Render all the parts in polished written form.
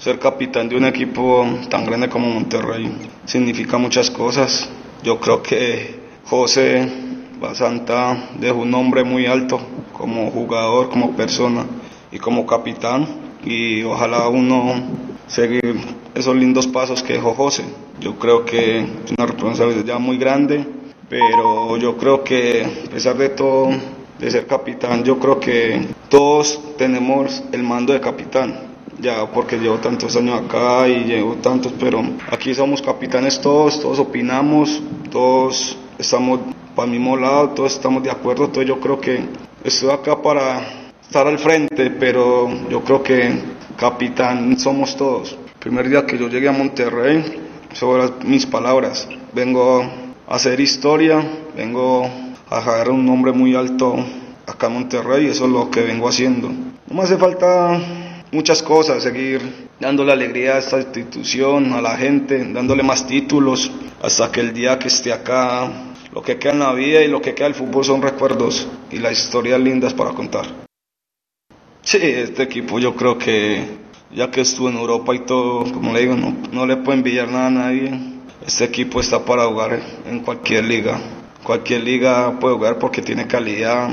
Ser capitán de un equipo tan grande como Monterrey significa muchas cosas. Yo creo que José Basanta dejó un nombre muy alto como jugador, como persona y como capitán. Y ojalá uno seguir esos lindos pasos que dejó José. Yo creo que es una responsabilidad muy grande, pero yo creo que a pesar de todo, de ser capitán, yo creo que todos tenemos el mando de capitán. Ya porque llevo tantos años acá y llevo tantos, pero aquí somos capitanes todos opinamos, todos estamos para el mismo lado, todos estamos de acuerdo, entonces yo creo que estoy acá para estar al frente, pero yo creo que capitán somos todos. El primer día que yo llegué a Monterrey, sobre mis palabras, vengo a hacer historia, vengo a dejar un nombre muy alto acá en Monterrey, eso es lo que vengo haciendo. No me hace falta muchas cosas, seguir dándole alegría a esta institución, a la gente, dándole más títulos, hasta que el día que esté acá, lo que queda en la vida y lo que queda del fútbol son recuerdos y las historias lindas para contar. Sí, este equipo yo creo que, ya que estuvo en Europa y todo, como le digo, no le puedo envidiar nada a nadie. Este equipo está para jugar en cualquier liga. Cualquier liga puede jugar porque tiene calidad,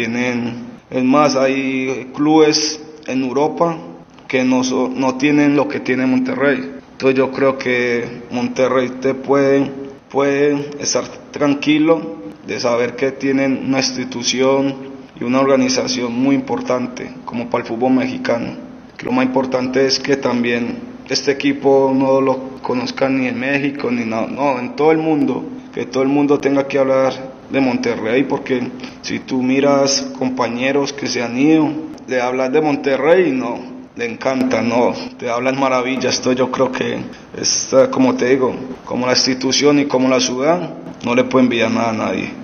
es más, hay clubes en Europa que no tienen lo que tiene Monterrey. Entonces yo creo que Monterrey puede estar tranquilo de saber que tienen una institución y una organización muy importante como para el fútbol mexicano. Lo más importante es que también este equipo no lo conozcan ni en México ni no, en todo el mundo, que todo el mundo tenga que hablar de Monterrey, porque si tú miras compañeros que se han ido, le hablas de Monterrey y no, le encanta, no, te hablan maravillas. Esto yo creo que es, como te digo, como la institución y como la ciudad, no le puede enviar nada a nadie.